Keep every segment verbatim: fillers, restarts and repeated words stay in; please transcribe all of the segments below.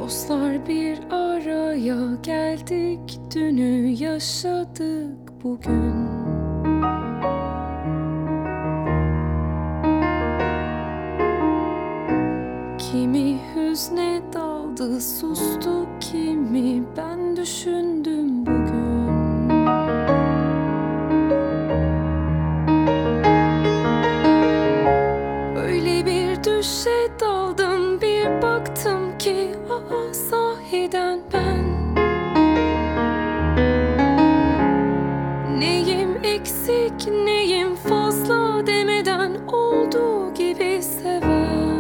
Dostlar bir araya geldik, dünü yaşadık bugün. Kimi hüzne daldı, sustu, kimi ben düşündüm bugün. Öyle bir düşe daldım, bir baktım ki aa, sahiden ben. Neyim eksik, neyim fazla demeden olduğu gibi seven.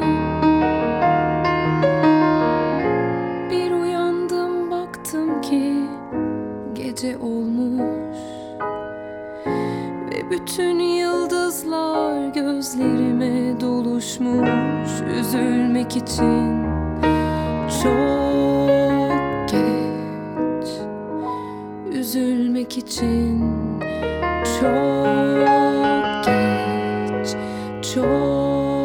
Bir uyandım, baktım ki gece olmuş ve bütün yıldızlar gözlerime doluşmuş. Üzülmek için çok geç, üzülmek için çok geç, çok.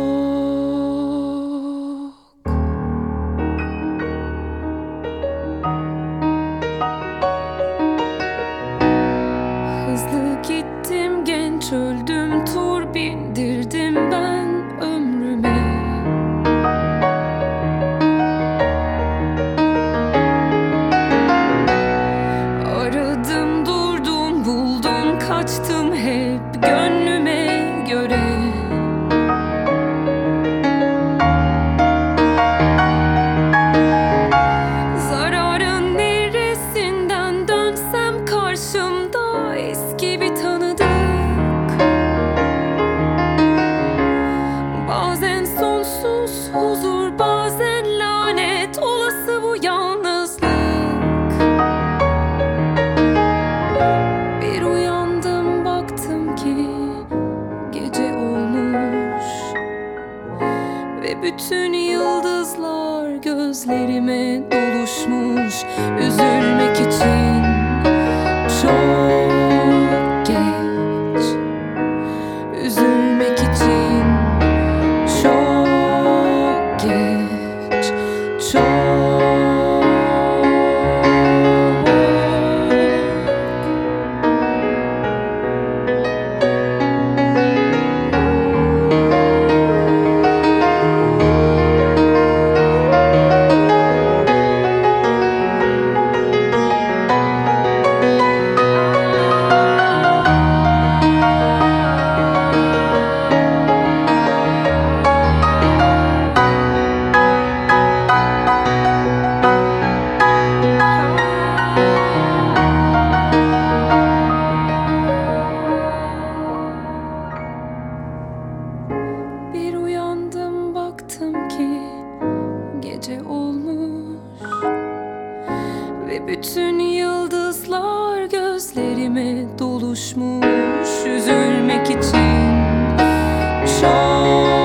Hızlı gittim, genç öldüm, tur bindirdim ben ömrüme. Aradım, durdum, buldum, kaçtım hep gönlüme göre. Zararın neresinden dönsem karşımda eski bir tanıdık. Bazen sonsuz huzur, bazen lanet, olası bu yalnızlık. Bir uyandım, baktım ki gece olmuş ve bütün yıldızlar gözlerime doluşmuş. Üzülmek için çok geç, üzülmek için çok geç, çok. Bir uyandım, baktım ki gece olmuş ve bütün yıldızlar gözlerime doluşmuş. Üzülmek için çok